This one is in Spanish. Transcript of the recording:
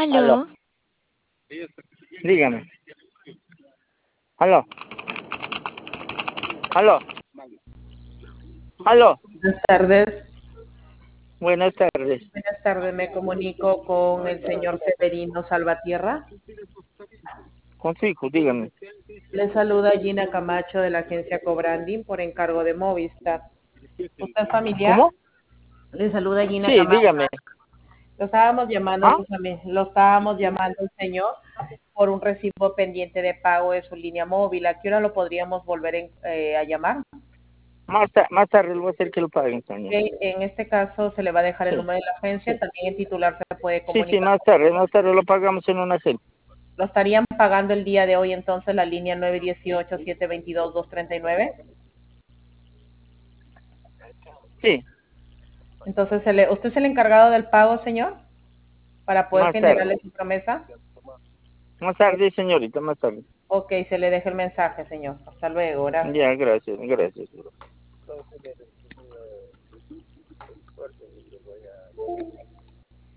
Aló, Aló, dígame. Aló, aló, aló. Buenas tardes. Buenas tardes. Buenas tardes, me comunico con el señor Severino Salvatierra. Con su hijo, dígame. Le saluda Gina Camacho de la agencia Cobranding por encargo de Movistar. ¿Usted es familiar? ¿Cómo? Le saluda Gina Sí, Camacho. dígame. Lo estábamos llamando, ¿Ah? lo estábamos llamando el señor por un recibo pendiente de pago de su línea móvil. ¿A qué hora lo podríamos volver a llamar? Más tarde le voy a hacer que lo paguen, señor. En este caso se le va a dejar el Sí, número de la agencia. sí. También el titular se puede Sí, comunicar. más tarde lo pagamos en una cel. ¿Lo estarían pagando el día de hoy entonces la línea 918-722-239? Sí, Entonces, ¿usted es el encargado del pago, señor? Para poder más tarde. generarle su promesa. Más tarde, señorita, más tarde. Ok, se le deja el mensaje, señor. Hasta luego, gracias. Ya, gracias, gracias.